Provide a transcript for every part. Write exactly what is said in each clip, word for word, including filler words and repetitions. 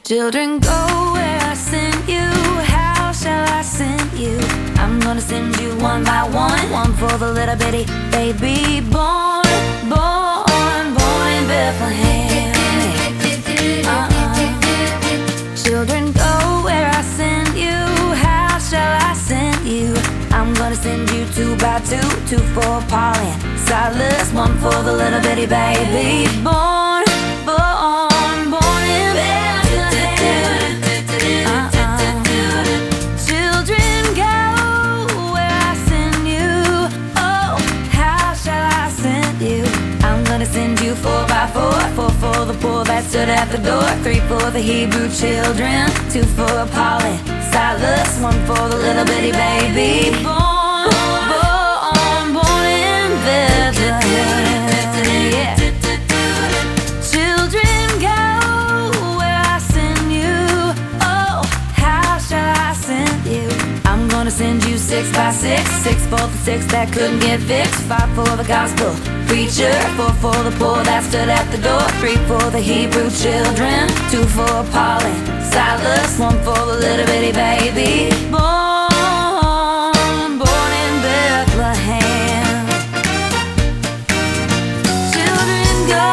Children, go where I sent you. How shall I send you? I'm gonna send you one by one. One for the little bitty baby born, born, born in Bethlehem. uh-uh. Children, go where I send you. How shall I send you? I'm gonna send you two by two. Two for Paul and Silas. One for the little bitty baby born, born, born in Bethlehem. uh-uh. Children, go where I send you. Oh, how shall I send you? I'm gonna send you four by four. Four for the poor that stood at the door. Three for the Hebrew children. Two for Paul and Silas. One for the little bitty baby born, born, born in Bethlehem. Yeah. Children, go where I send you. Oh, how shall I send you? I'm gonna send you six by six. Six for the six that couldn't get fixed. Five for the gospel preacher. Four for the poor that stood at the door. Three for the Hebrew children. Two for Paul and Silas. One for the little bitty baby born, born in Bethlehem. Children, go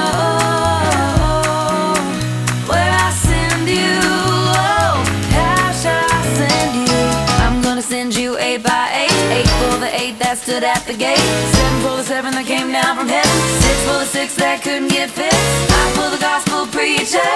where I send you. Oh, how shall I send you? I'm gonna send you eight by eight. Eight for the eight that stood at the gate. Seven for the seven that came down from heaven. Six for the six that couldn't get fixed. Five for the gospel preacher.